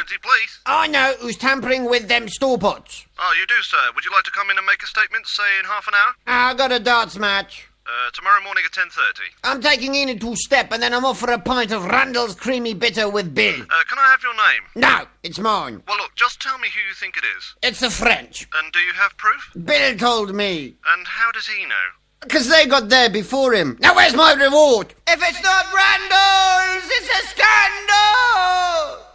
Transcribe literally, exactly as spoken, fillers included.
City Police? I know who's tampering with them store pots. Oh, you do, sir. Would you like to come in and make a statement, say, in half an hour? I got a darts match. Uh, tomorrow morning at ten thirty. I'm taking in a two-step and then I'm off for a pint of Randall's Creamy Bitter with Bill. Uh, can I have your name? No, it's mine. Well, look, just tell me who you think it is. It's the French. And do you have proof? Bill told me. And how does he know? Because they got there before him. Now where's my reward? If it's not Randall's, it's a scandal!